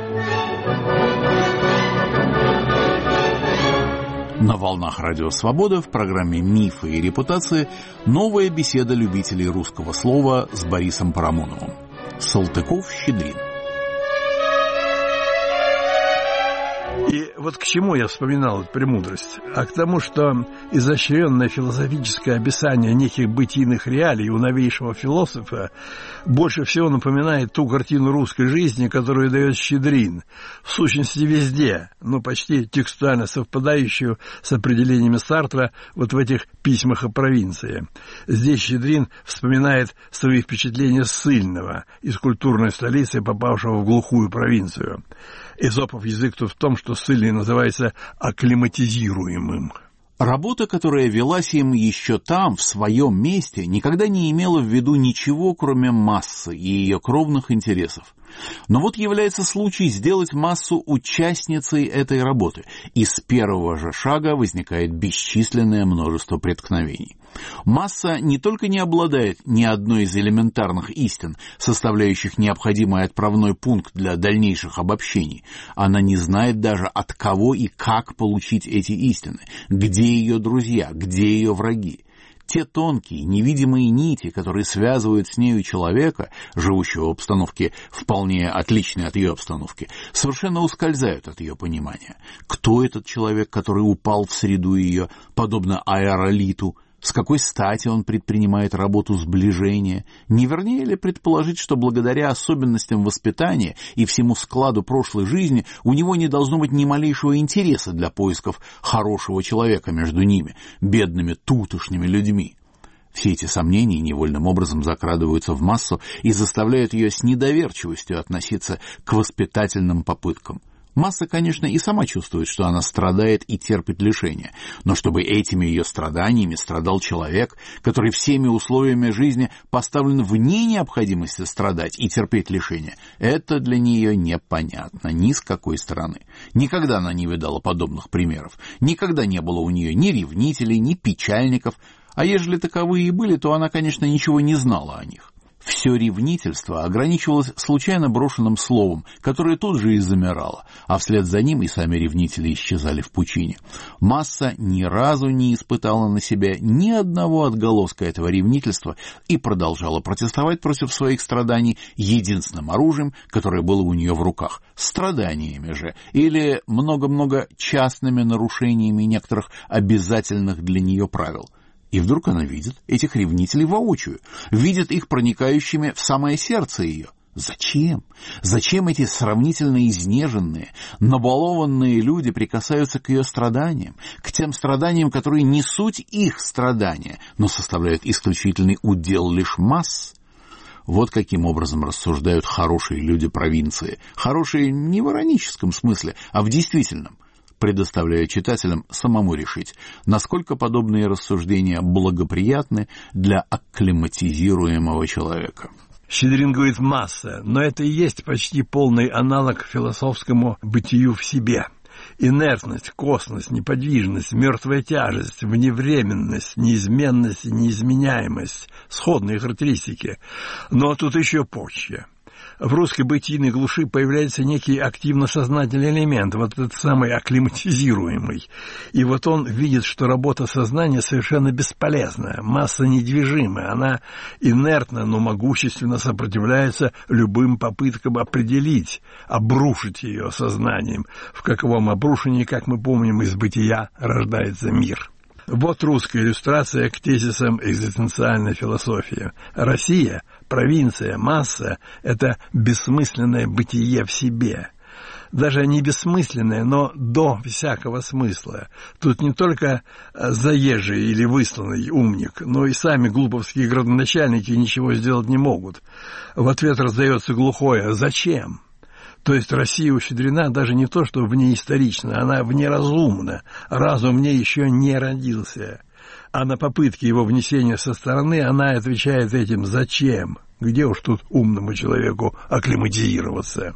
На волнах Радио Свобода в программе «Мифы и репутации» новая беседа любителей русского слова с Борисом Парамоновым. Салтыков-Щедрин. И вот к чему я вспоминал эту премудрость? А к тому, что изощренное философическое описание неких бытийных реалий у новейшего философа больше всего напоминает ту картину русской жизни, которую дает Щедрин, в сущности везде, но почти текстуально совпадающую с определениями Сартра вот в этих письмах о провинции. Здесь Щедрин вспоминает свои впечатления ссыльного из культурной столицы, попавшего в глухую провинцию. Эзопов язык тут в том, что ссыльный называется акклиматизируемым. Работа, которая велась им еще там, в своем месте, никогда не имела в виду ничего, кроме массы и ее кровных интересов. Но вот является случай сделать массу участницей этой работы, и с первого же шага возникает бесчисленное множество преткновений. Масса не только не обладает ни одной из элементарных истин, составляющих необходимый отправной пункт для дальнейших обобщений, она не знает даже, от кого и как получить эти истины, где ее друзья, где ее враги. Те тонкие, невидимые нити, которые связывают с нею человека, живущего в обстановке вполне отличной от ее обстановки, совершенно ускользают от ее понимания. Кто этот человек, который упал в среду ее, подобно аэролиту? С какой стати он предпринимает работу сближения? Не вернее ли предположить, что благодаря особенностям воспитания и всему складу прошлой жизни у него не должно быть ни малейшего интереса для поисков хорошего человека между ними, бедными тутошними людьми? Все эти сомнения невольным образом закрадываются в массу и заставляют ее с недоверчивостью относиться к воспитательным попыткам. Масса, конечно, и сама чувствует, что она страдает и терпит лишения, но чтобы этими ее страданиями страдал человек, который всеми условиями жизни поставлен вне необходимости страдать и терпеть лишения, это для нее непонятно ни с какой стороны. Никогда она не видала подобных примеров, никогда не было у нее ни ревнителей, ни печальников, а ежели таковые и были, то она, конечно, ничего не знала о них. Все ревнительство ограничивалось случайно брошенным словом, которое тут же и замирало, а вслед за ним и сами ревнители исчезали в пучине. Масса ни разу не испытала на себе ни одного отголоска этого ревнительства и продолжала протестовать против своих страданий единственным оружием, которое было у нее в руках — страданиями же, или много-много частными нарушениями некоторых обязательных для нее правил. И вдруг она видит этих ревнителей воочию, видит их проникающими в самое сердце ее. Зачем? Зачем эти сравнительно изнеженные, набалованные люди прикасаются к ее страданиям, к тем страданиям, которые не суть их страдания, но составляют исключительный удел лишь масс? Вот каким образом рассуждают хорошие люди провинции. Хорошие не в ироническом смысле, а в действительном. Предоставляю читателям самому решить, насколько подобные рассуждения благоприятны для акклиматизируемого человека. Щедрин говорит «масса», но это и есть почти полный аналог философскому бытию в себе. Инертность, косность, неподвижность, мертвая тяжесть, вневременность, неизменность и неизменяемость – сходные характеристики. Но тут еще позже. В русской бытийной глуши появляется некий активно-сознательный элемент, вот этот самый акклиматизируемый. И вот он видит, что работа сознания совершенно бесполезна, масса недвижимая, она инертна, но могущественно сопротивляется любым попыткам определить, обрушить ее сознанием. В каковом обрушении, как мы помним, из бытия рождается мир. Вот русская иллюстрация к тезисам экзистенциальной философии. Россия, провинция, масса – это бессмысленное бытие в себе. даже не бессмысленное, но до всякого смысла. Тут не только заезжий или высланный умник, но и сами глуповские градоначальники ничего сделать не могут. В ответ раздается глухое «Зачем?». То есть Россия ущедрена даже не то, что внеисторична, она внеразумна, разум в ней еще не родился. А на попытки его внесения со стороны она отвечает этим «Зачем?». Где уж тут умному человеку акклиматизироваться?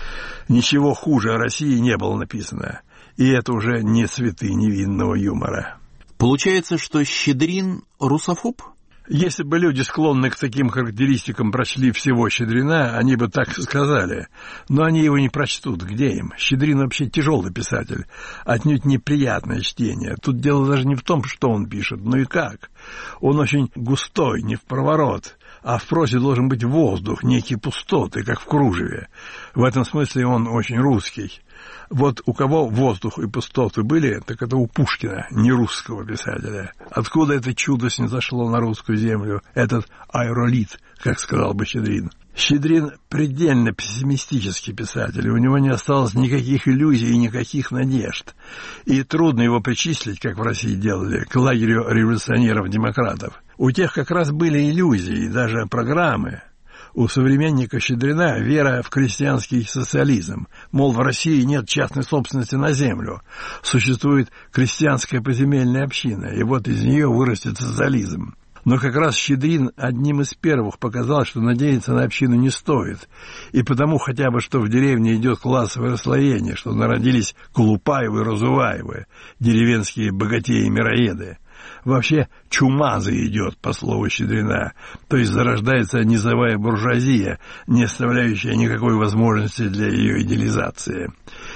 Ничего хуже о России не было написано, и это уже не цветы невинного юмора. Получается, что Щедрин русофоб? Если бы люди, склонные к таким характеристикам, прочли всего Щедрина, они бы так сказали. Но они его не прочтут. Где им? Щедрин вообще тяжелый писатель. Отнюдь неприятное чтение. Тут дело даже не в том, что он пишет, но и как. Он очень густой, не впроворот. А в прозе должен быть воздух, некие пустоты, как в кружеве. В этом смысле он очень русский. Вот у кого воздух и пустоты были, так это у Пушкина, не русского писателя. Откуда это чудо снизошло на русскую землю, этот аэролит, как сказал бы Щедрин? Щедрин предельно пессимистический писатель, у него не осталось никаких иллюзий и никаких надежд. И трудно его причислить, как в России делали, к лагерю революционеров-демократов. У тех как раз были иллюзии, даже программы. У современника Щедрина вера в крестьянский социализм. Мол, в России нет частной собственности на землю. Существует крестьянская поземельная община, и вот из нее вырастет социализм. Но как раз Щедрин одним из первых показал, что надеяться на общину не стоит. И потому хотя бы, что в деревне идет классовое расслоение, что народились Колупаевы и Разуваевы, деревенские богатеи и мироеды. Вообще чумаза идет, по слову Щедрина, то есть зарождается низовая буржуазия, не оставляющая никакой возможности для ее идеализации.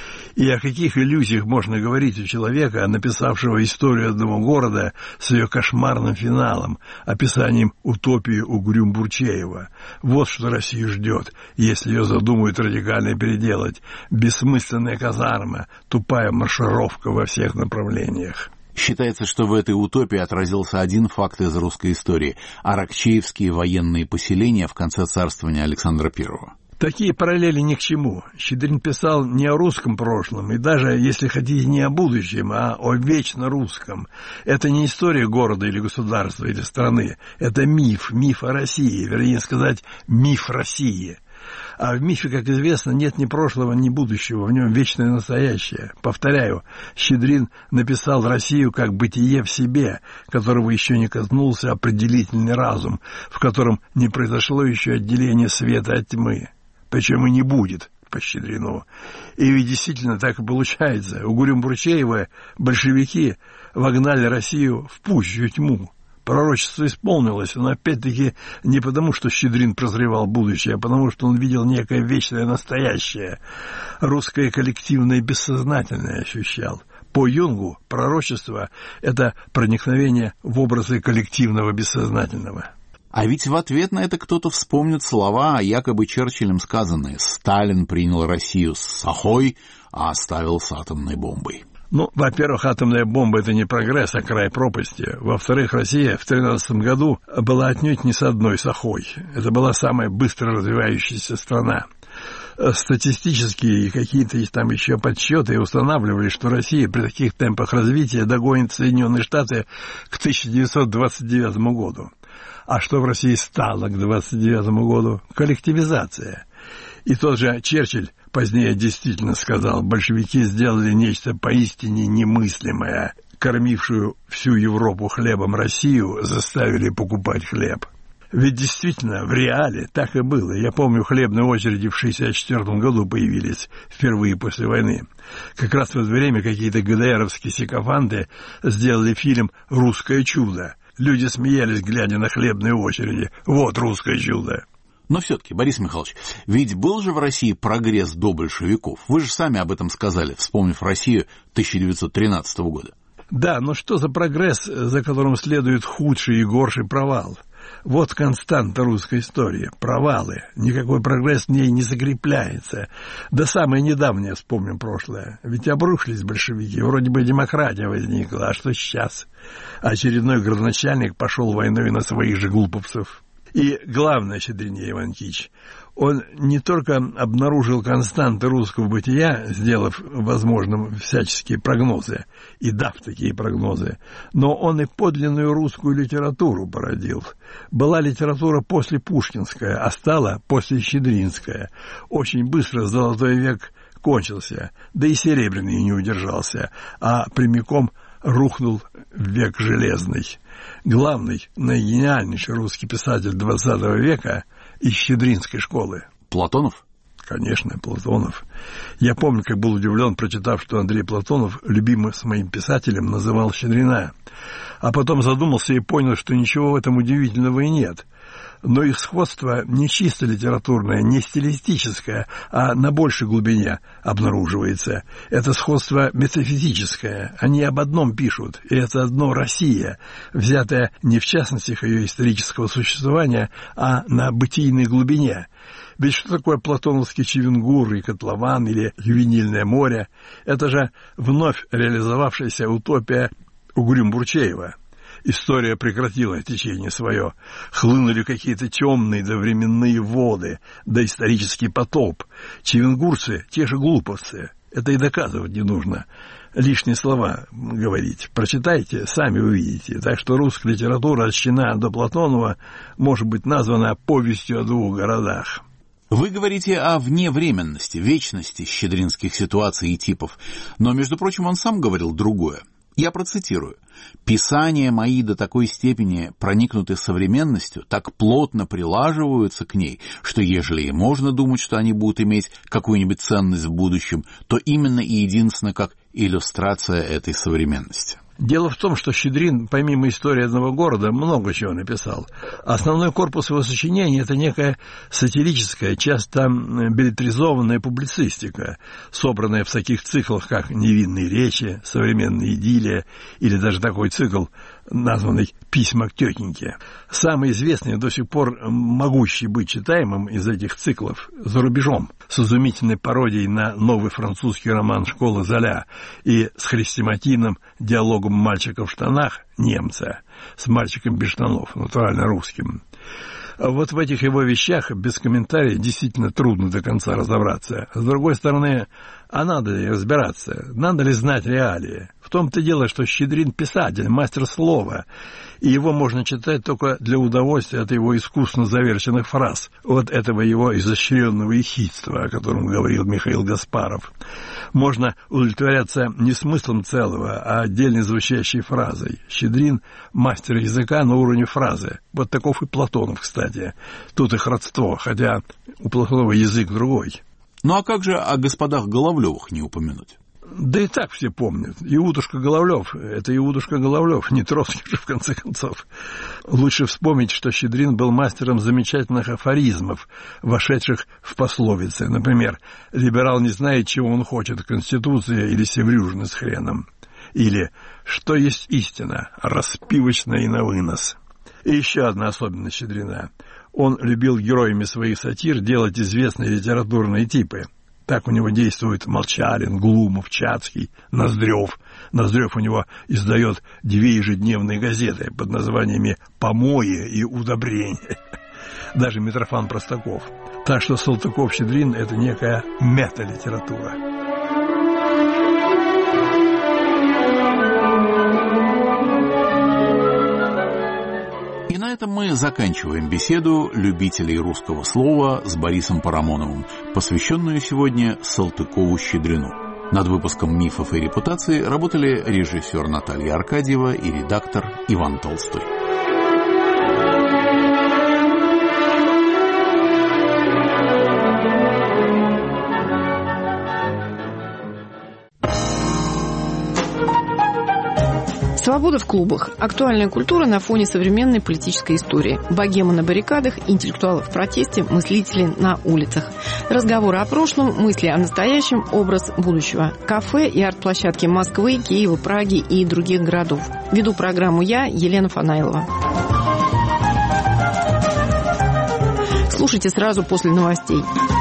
И о каких иллюзиях можно говорить у человека, написавшего историю одного города с ее кошмарным финалом, описанием утопии Угрюм-Бурчеева? Вот что Россию ждет, если ее задумают радикально переделать. Бессмысленная казарма, тупая маршировка во всех направлениях. Считается, что в этой утопии отразился один факт из русской истории – аракчеевские военные поселения в конце царствования Александра Первого. Такие параллели ни к чему. Щедрин писал не о русском прошлом, и даже, если хотите, не о будущем, а о вечно русском. Это не история города или государства или страны. Это миф, миф о России, вернее сказать, миф России. А в мифе, как известно, нет ни прошлого, ни будущего, в нем вечное настоящее. Повторяю, Щедрин написал Россию как бытие в себе, которого еще не коснулся определительный разум, в котором не произошло еще отделение света от тьмы. Причем и не будет, по Щедрину. И ведь действительно так и получается. У Угрюм-Бурчеева большевики вогнали Россию в пущую тьму. Пророчество исполнилось, но опять-таки не потому, что Щедрин прозревал будущее, а потому, что он видел некое вечное настоящее. Русское коллективное бессознательное ощущал. По Юнгу пророчество – это проникновение в образы коллективного бессознательного. А ведь в ответ на это кто-то вспомнит слова, якобы Черчиллем сказанные: «Сталин принял Россию с сахой, а оставил с атомной бомбой». Ну, во-первых, атомная бомба – это не прогресс, а край пропасти. Во-вторых, Россия в тринадцатом году была отнюдь не с одной сахой. Это была самая быстро развивающаяся страна. Статистические и какие-то там еще подсчеты устанавливали, что Россия при таких темпах развития догонит Соединенные Штаты к тысяча девятьсот двадцать девятому году. А что в России стало к двадцать девятому году? Коллективизация. И тот же Черчилль позднее действительно сказал: большевики сделали нечто поистине немыслимое. Кормившую всю Европу хлебом Россию заставили покупать хлеб. Ведь действительно, в реале так и было. Я помню, хлебные очереди в шестьдесят четвёртом году появились, впервые после войны. Как раз в это время какие-то ГДРовские сикофанты сделали фильм «Русское чудо». Люди смеялись, глядя на хлебные очереди. Вот русское чудо. Но все-таки, Борис Михайлович, ведь был же в России прогресс до большевиков. Вы же сами об этом сказали, вспомнив Россию тысяча девятьсот тринадцатого года. Да, но что за прогресс, за которым следует худший и горший провал? Вот константа русской истории. Провалы. Никакой прогресс в ней не закрепляется. Да самое недавнее, вспомним прошлое. Ведь обрушились большевики. Вроде бы демократия возникла. А что сейчас? Очередной градоначальник пошел войной на своих же глуповцев. И главное, Щедрине Иван Ильич, он не только обнаружил константы русского бытия, сделав возможным всяческие прогнозы и дав такие прогнозы, но он и подлинную русскую литературу породил. Была литература после Пушкинская, а стала после Щедринская. Очень быстро золотой век кончился, да и серебряный не удержался, а прямиком рухнул век железный. Главный, наигениальнейший русский писатель двадцатого века из щедринской школы. Платонов? Конечно, Платонов. Я помню, как был удивлен, прочитав, что Андрей Платонов, любимый с моим писателем, называл Щедрина. А потом задумался и понял, что ничего в этом удивительного и нет. Но их сходство не чисто литературное, не стилистическое, а на большей глубине обнаруживается. Это сходство метафизическое. Они об одном пишут, и это одно Россия, взятая не в частностях ее исторического существования, а на бытийной глубине. Ведь что такое платоновский Чевенгур и котлован или ювенильное море? Это же вновь реализовавшаяся утопия Угрюм-Бурчеева. История прекратила течение свое. Хлынули какие-то темные довременные воды, да исторический потоп. Чевенгурцы — те же глуповцы. Это и доказывать не нужно. Лишние слова говорить. Прочитайте, сами увидите. Так что русская литература от Щина до Платонова может быть названа повестью о двух городах. Вы говорите о вневременности, вечности щедринских ситуаций и типов. Но, между прочим, он сам говорил другое. Я процитирую. «Писания мои до такой степени проникнуты современностью, так плотно прилаживаются к ней, что ежели и можно думать, что они будут иметь какую-нибудь ценность в будущем, то именно и единственно как иллюстрация этой современности». Дело в том, что Щедрин, помимо истории одного города, много чего написал. Основной корпус его сочинений – это некая сатирическая, часто беллетризованная публицистика, собранная в таких циклах, как «Невинные речи», «Современная идиллия» или даже такой цикл, названный «Письма к тетеньке». Самый известный, до сих пор могущий быть читаемым из этих циклов за рубежом, с изумительной пародией на новый французский роман «Школа Золя» и с хрестоматийным диалогом мальчика в штанах, немца, с мальчиком без штанов, натурально русским. Вот в этих его вещах без комментариев действительно трудно до конца разобраться. С другой стороны, а надо ли разбираться? Надо ли знать реалии? В том-то дело, что Щедрин писатель, мастер слова, и его можно читать только для удовольствия от его искусно заверченных фраз, от этого его изощренного ехидства, о котором говорил Михаил Гаспаров. Можно удовлетворяться не смыслом целого, а отдельно звучащей фразой. Щедрин – мастер языка на уровне фразы. Вот таков и Платонов, кстати. Тут их родство, хотя у Платонова язык другой. Ну а как же о господах Головлёвых не упомянуть? Да и так все помнят. Иудушка Головлёв – это Иудушка Головлёв, не Троцкий же, в конце концов. Лучше вспомнить, что Щедрин был мастером замечательных афоризмов, вошедших в пословицы. Например, «Либерал не знает, чего он хочет, Конституция или севрюжина с хреном». Или «Что есть истина? Распивочная и на вынос». И еще одна особенность Щедрина. Он любил героями своих сатир делать известные литературные типы. Так у него действуют Молчалин, Глумов, Чацкий, Ноздрев. Ноздрев у него издает две ежедневные газеты под названиями «Помои» и «Удобрение». Даже Митрофан Простаков. Так что Салтыков-Щедрин – это некая мета-литература. И на этом мы заканчиваем беседу любителей русского слова с Борисом Парамоновым, посвященную сегодня Салтыкову-Щедрину. Над выпуском «Мифов и репутации» работали режиссер Наталья Аркадьева и редактор Иван Толстой. Свобода в клубах. Актуальная культура на фоне современной политической истории. Богема на баррикадах, интеллектуалы в протесте, мыслители на улицах. Разговоры о прошлом, мысли о настоящем, образ будущего. Кафе и арт-площадки Москвы, Киева, Праги и других городов. Веду программу я, Елена Фанаилова. Слушайте сразу после новостей.